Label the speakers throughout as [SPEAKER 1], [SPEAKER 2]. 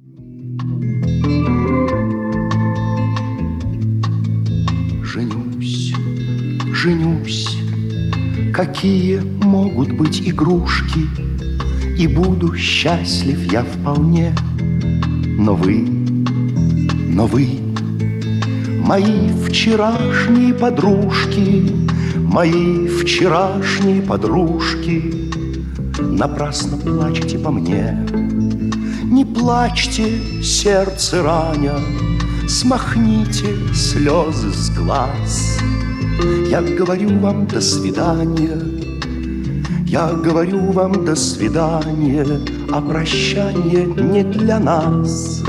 [SPEAKER 1] Женюсь, женюсь, какие могут быть игрушки, и буду счастлив я вполне. Но вы, мои вчерашние подружки, мои вчерашние подружки, напрасно плачете по мне. Не плачьте, сердце раня, смахните слезы с глаз. Я говорю вам до свидания, я говорю вам до свидания, а прощание не для нас.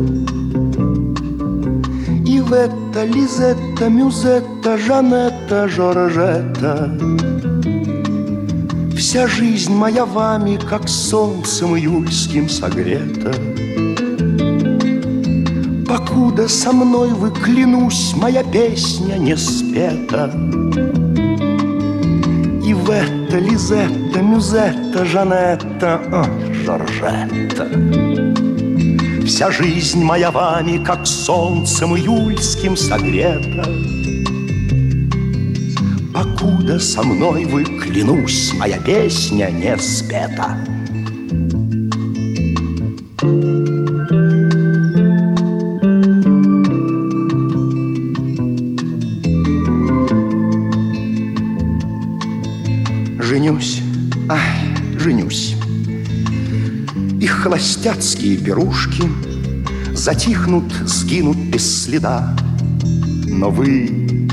[SPEAKER 1] Ивета, Лизетта, Мюзетта, Жанетта, Жоржетта, вся жизнь моя вами, как солнцем июльским согрета. Покуда со мной вы, клянусь, моя песня не спета. Ивета, Лизетта, Мюзетта, Жанетта, Жоржетта, вся жизнь моя вами, как солнцем июльским согрета. Покуда со мной вы, клянусь, моя песня не спета. Женюсь, женюсь. Их холостяцкие пирушки затихнут, сгинут без следа. Но вы,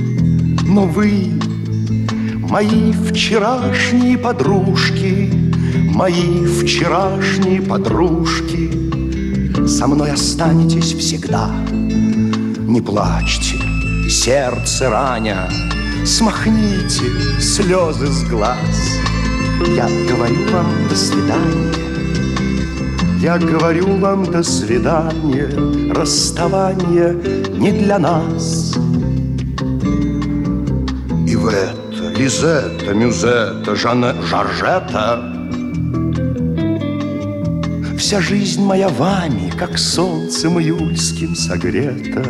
[SPEAKER 1] мои вчерашние подружки, мои вчерашние подружки, со мной останетесь всегда. Не плачьте, сердце раня, смахните слезы с глаз. Я говорю вам до свидания, я говорю вам до свидания, расставание не для нас. Ивета, Лизетта, Мюзетта, Жоржетта, вся жизнь моя вами, как солнцем июльским согрета.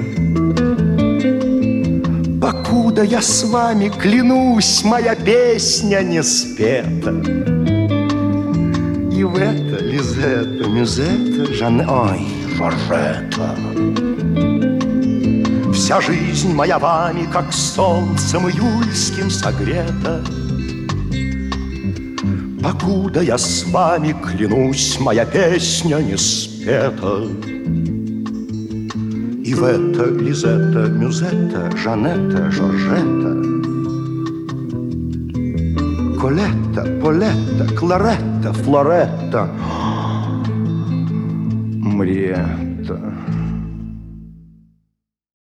[SPEAKER 1] Покуда я с вами, клянусь, моя песня не спета. Ивета, Лизетта, Мюзетта, Жоржетта, вся жизнь моя вами, как солнцем июльским согрета. Покуда я с вами, клянусь, моя песня не спета. Ивета, Лизетта, Мюзетта, Жанетта, Жоржетта, Колетта, Полетта, Кларетта, Флоретта, Мриетта.